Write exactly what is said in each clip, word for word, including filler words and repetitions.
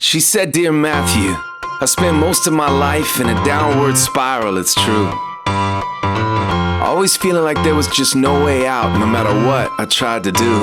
She said, "Dear Matthew, I spent most of my life in a downward spiral, it's true. Always feeling like there was just no way out, no matter what I tried to do.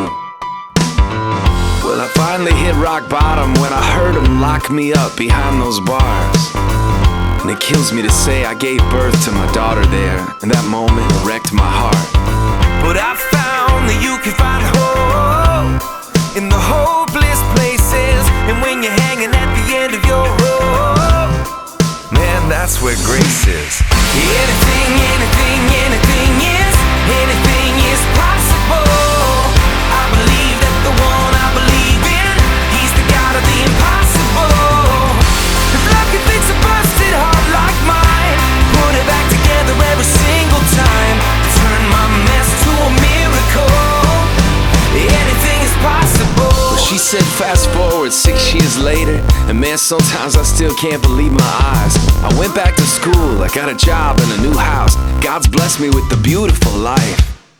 Well, I finally hit rock bottom when I heard him lock me up behind those bars. And it kills me to say I gave birth to my daughter there, and that moment wrecked my heart. But I found that you can find hope in the hopeless places, and when you're hanging at the end of your rope, man, that's where grace is. Anything, anything, anything is, anything is possible. I believe that the one I believe in, he's the God of the impossible. If love can fix a busted heart like mine, put it back together every single time, turn my mess to a miracle. Anything is possible. Well, she said fast forward six years later, and man, sometimes I still can't believe my eyes. I went back to school, I got a job in a new house. God's blessed me with a beautiful life.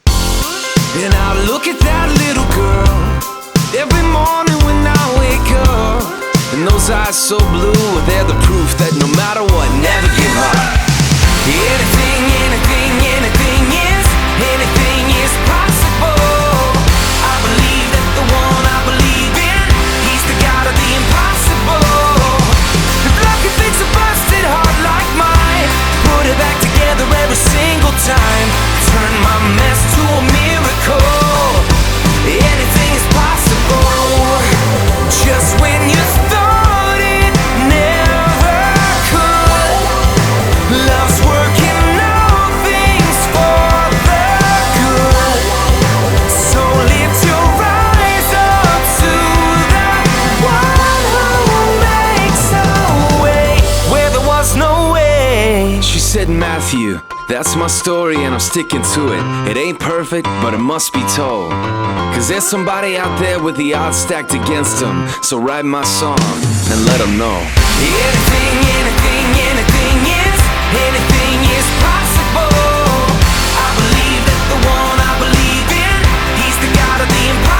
And I look at that little girl every morning when I wake up, and those eyes so blue, they're the proof that no matter what, never give up. Anything, anything, anything is, anything is possible. I believe that the one I believe in, he's the God of the impossible. If love can fix a busted heart like mine, put it back together every single time, turn my mess to a miracle. Anything is possible. Just when you thought it never could, love's working all things for the good. So lift your eyes up to the one who makes a way where there was no way. She said, "Matthew, that's my story and I'm sticking to it. It ain't perfect, but it must be told. Cause there's somebody out there with the odds stacked against them. So write my song and let them know. Anything, anything, anything is, anything is possible. I believe that the one I believe in, he's the God of the impossible.